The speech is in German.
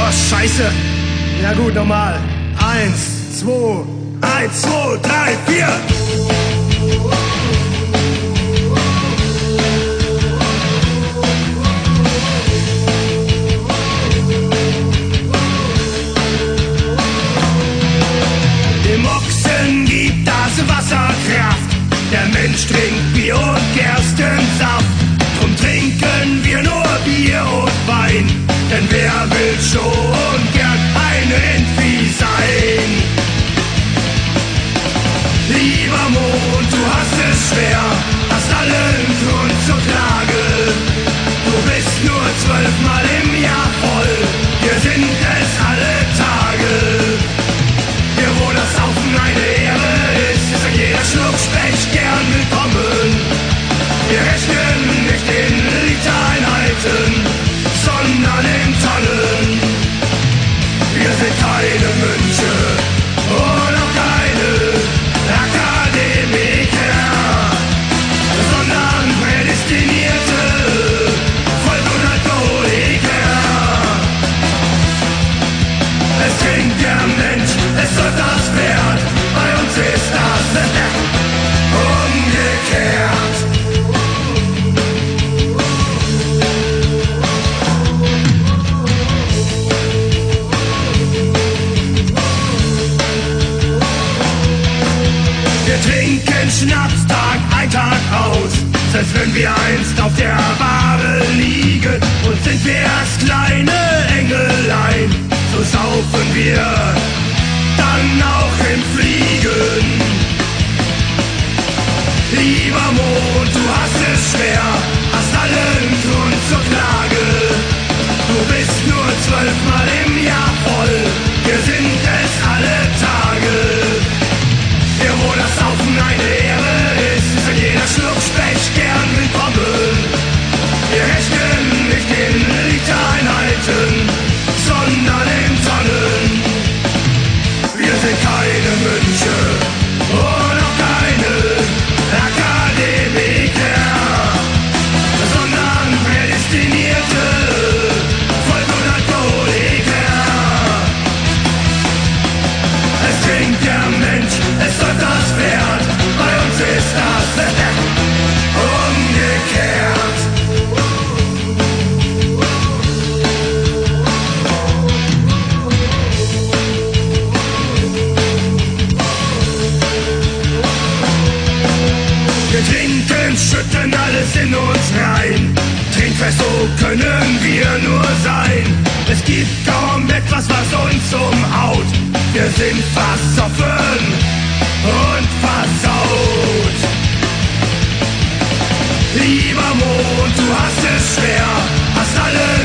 Scheiße. Ja gut, nochmal. 1, 2, 1, 2, 3, 4. Dem Ochsen gibt das Wasserkraft. Der Mensch trinkt Bier und Gerstensaft. Drum trinken wir nur Bier und Wein. Denn wer will schon gern ein Rindvieh sein? Lieber Mond, du hast es schwer, hast allen Grund zur Klage. Du bist nur 12 Mal im Jahr voll, wir sind es alle Tage. Hier wo das Saufen eine Ehre ist, ist an jeder Schluck Specht gern willkommen. Wir rechnen nicht in Litereinheiten, sondern in Tonnen. Wir sind keine Mönche und auch keine Akademiker, sondern prädestinierte Volk- und Alkoholiker. Es trinkt der Mensch, es soll das Pferd, bei uns ist das umgekehrt. Wir trinken Schnaps Tag ein, Tag aus, selbst wenn wir einst auf der Bahre liegen. Und sind wir erst kleine Engelein, so saufen wir dann auch im Fliegen. Lieber Mond, du hast es schwer, hast allen Grund zur Klage. Du bist nur 12 Mal im Jahr voll, wir sind es alle Tage. Hier wo das Saufen eine Ehre ist, ist an jeder Schluck Specht gern willkommen. Wir rechnen nicht in Litereinheiten, sondern in Tonnen. Wir sind keine Mönche und auch keine Akademiker, sondern prädestinierte Volk- und Alkoholiker. Es trinkt der Mensch, es läuft das Pferd, bei uns ist das umgekehrt. Wir trinken, schütten alles in uns rein. Trinkfest, so können wir nur sein. Es gibt kaum etwas, was uns umhaut. Wir sind versoffen und versaut. Lieber Mond, du hast es schwer, hast alle